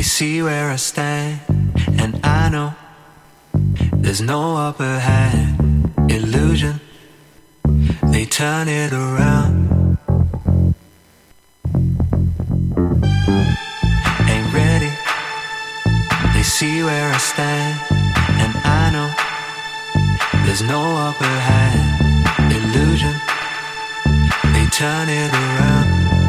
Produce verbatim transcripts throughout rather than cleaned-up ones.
see where I stand, and I know there's no upper hand. Illusion, they turn it around. Ain't ready, they see where I stand, and I know there's no upper hand. Illusion, they turn it around.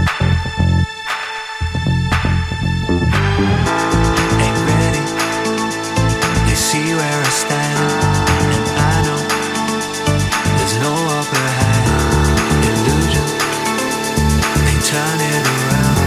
Ain't ready, they see where I stand, and I know there's no upper hand. Illusion, they turn it around.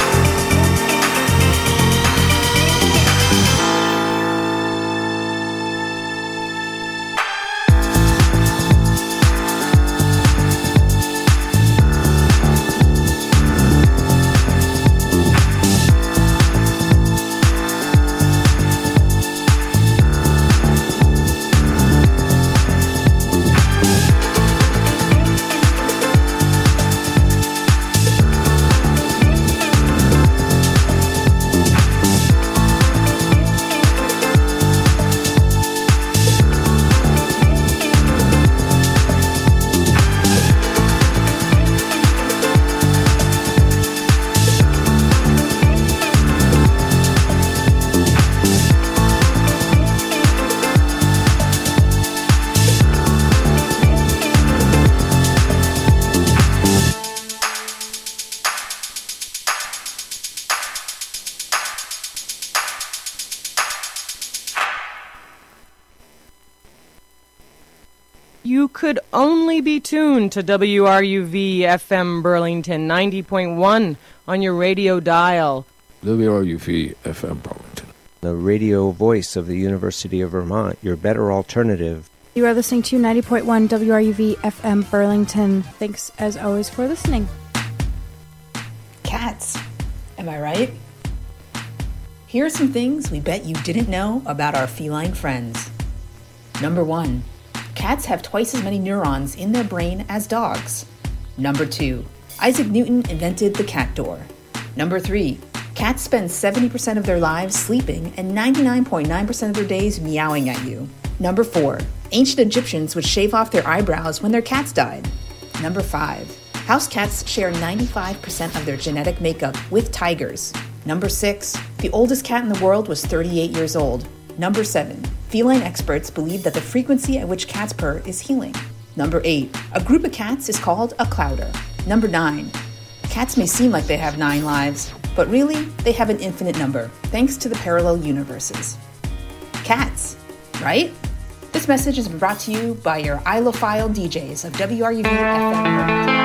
You could only be tuned to W R U V F M Burlington ninety point one on your radio dial. W R U V F M Burlington, the radio voice of the University of Vermont, your better alternative. You are listening to ninety point one W R U V F M Burlington. Thanks, as always, for listening. Cats, am I right? Here are some things we bet you didn't know about our feline friends. Number one, cats have twice as many neurons in their brain as dogs. Number two, Isaac Newton invented the cat door. Number three, cats spend seventy percent of their lives sleeping and ninety-nine point nine percent of their days meowing at you. Number four, ancient Egyptians would shave off their eyebrows when their cats died. Number five, house cats share ninety-five percent of their genetic makeup with tigers. Number six, the oldest cat in the world was thirty-eight years old. Number seven, feline experts believe that the frequency at which cats purr is healing. Number eight, a group of cats is called a clouder. Number nine, cats may seem like they have nine lives, but really, they have an infinite number, thanks to the parallel universes. Cats, right? This message has been brought to you by your Ilophile D Js of W R U V F M.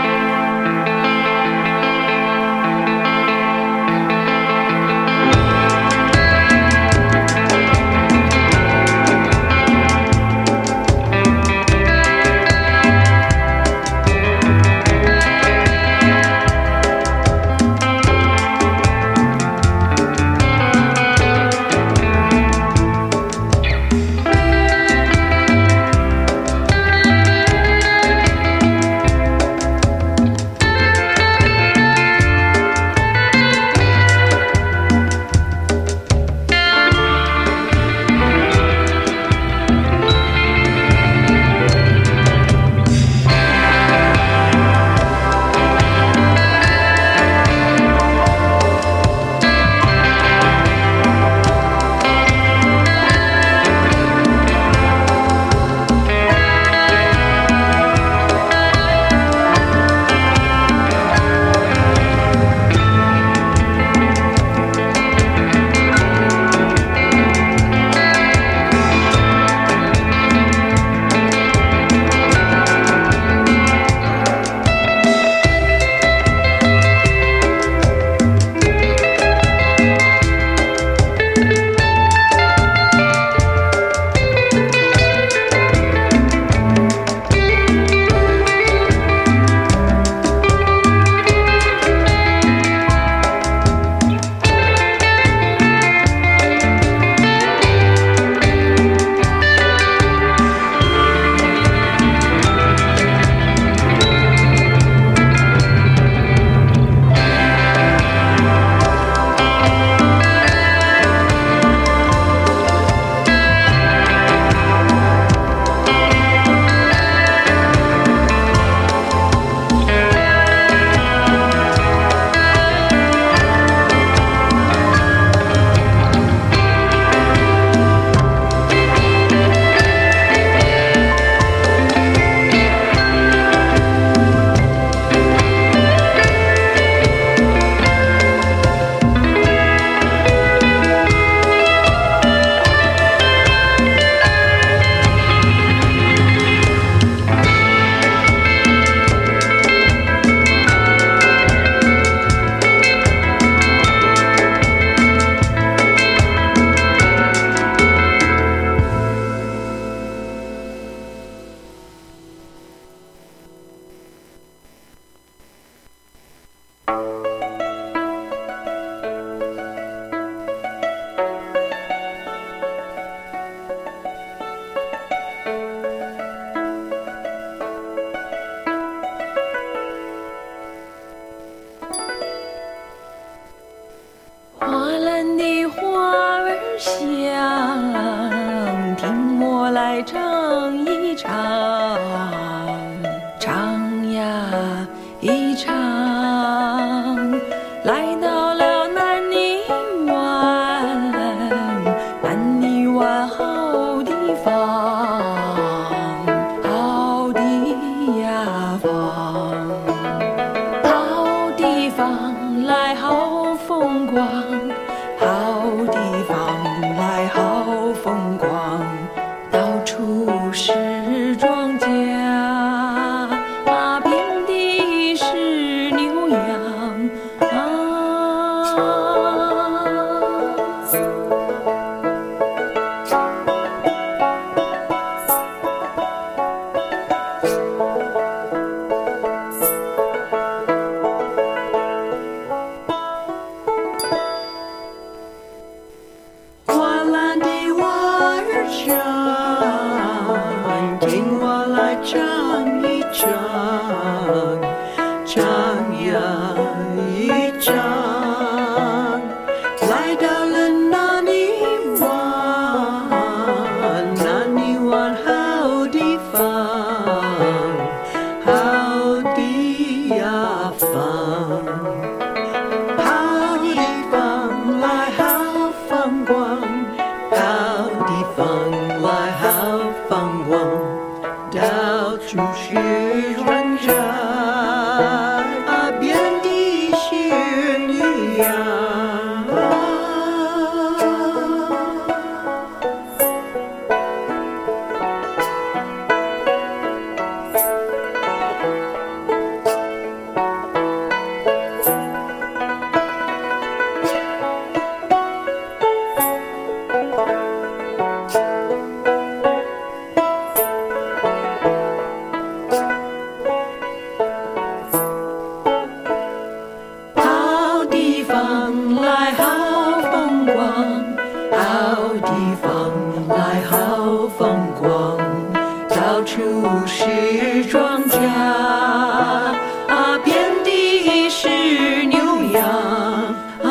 唱，听我来唱一唱，唱呀一唱，来到了哪里玩？哪里玩好地方，好地方，好地方来好放光。好地方来好放光，到处是船长，啊，遍地是女羊。好地方来好风光，好地方来好风光，到处是庄稼，啊，遍地是牛羊。啊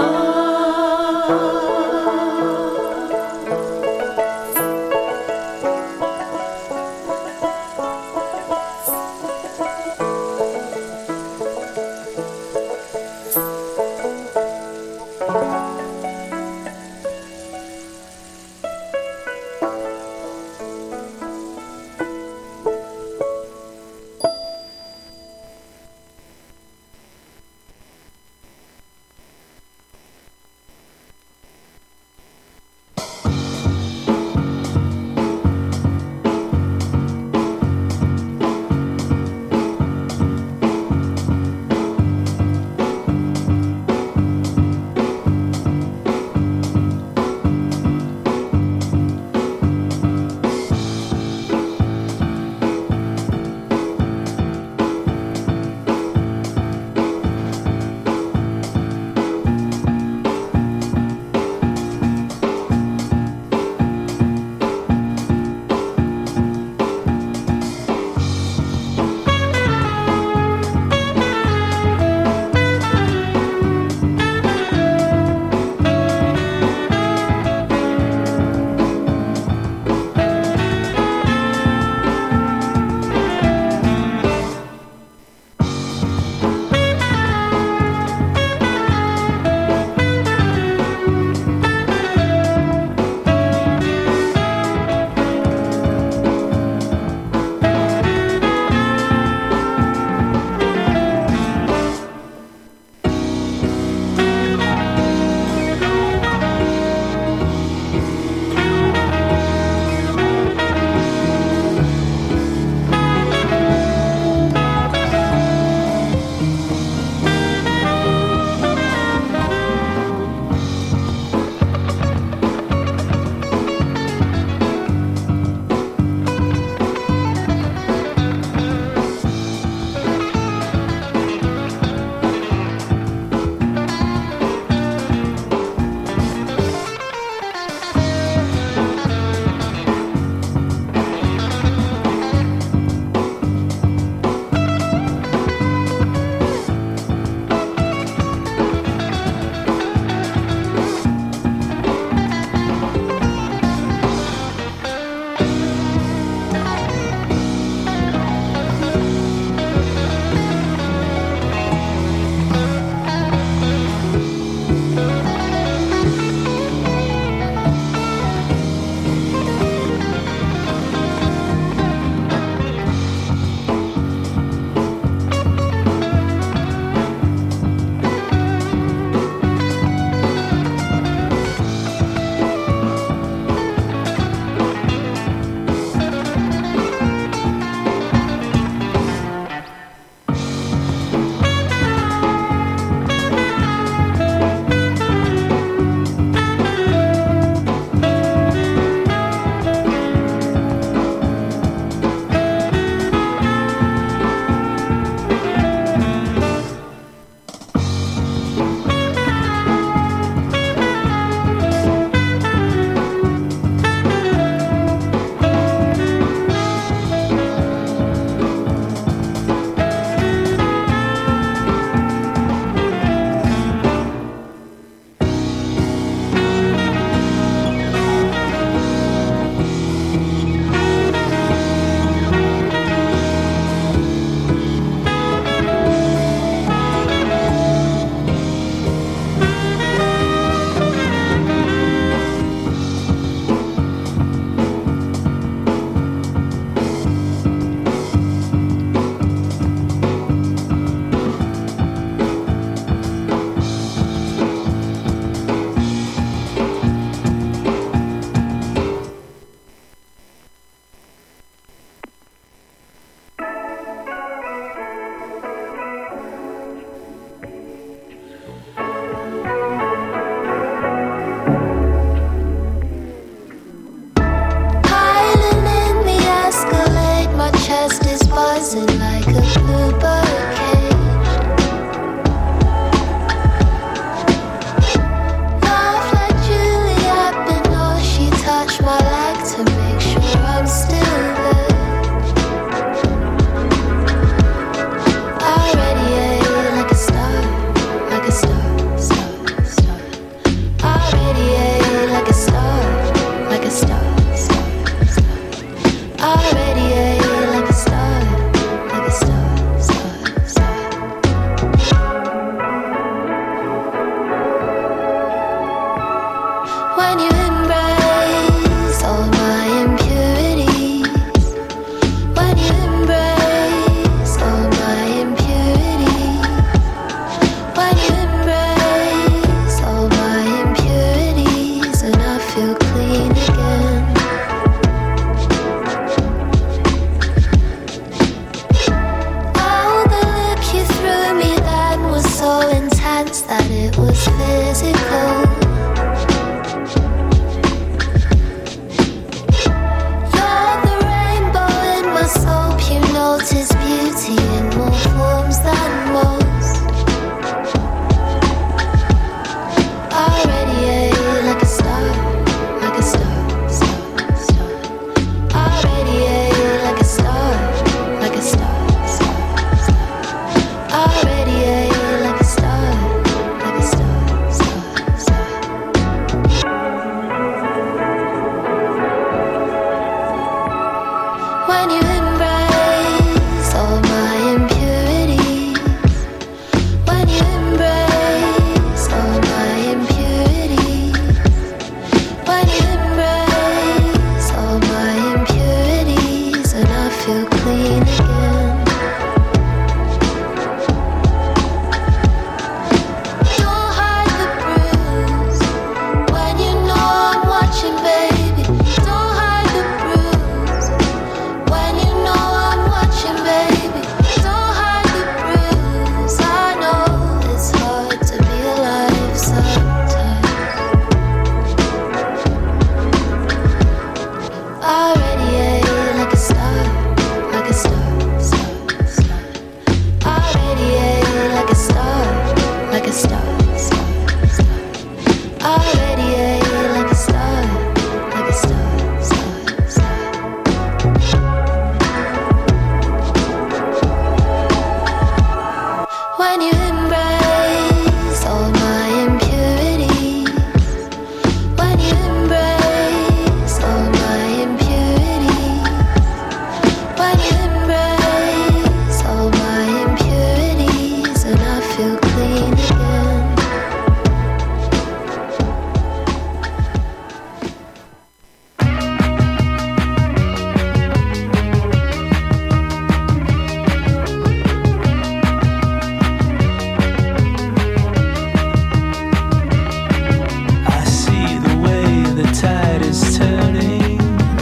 the tide is turning.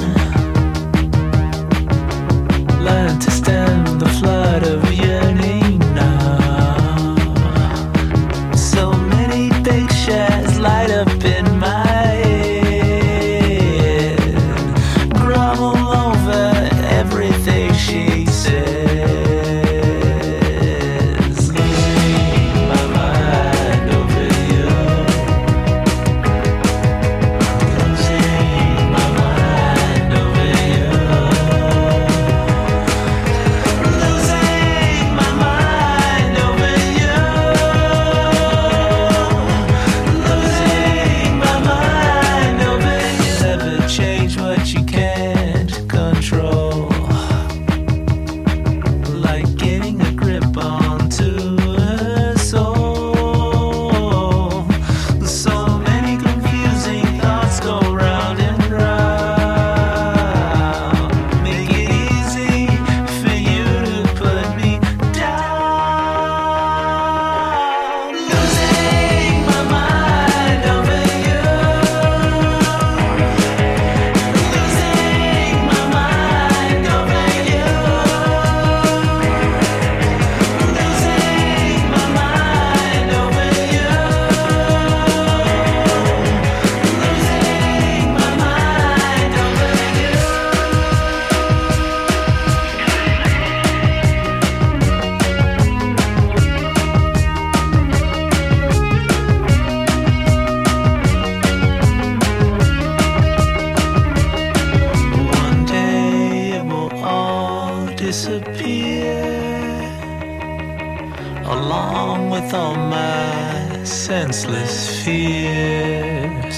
Learn to stem the flood of yearning now. So many pictures light up in my head. Grovel over everything she says. Losing my mind over you. Losing my mind over you. Losing my mind over you. Losing my mind over you. Never change what you can't control. Like getting a grip onto her soul. So many confusing thoughts go round and round. Make it easy for you to put me down. Losing my mind over you. Losing my mind over you. Losing my mind over you. Losing my mind over you. One day it will all disappear, along with all my senseless fear.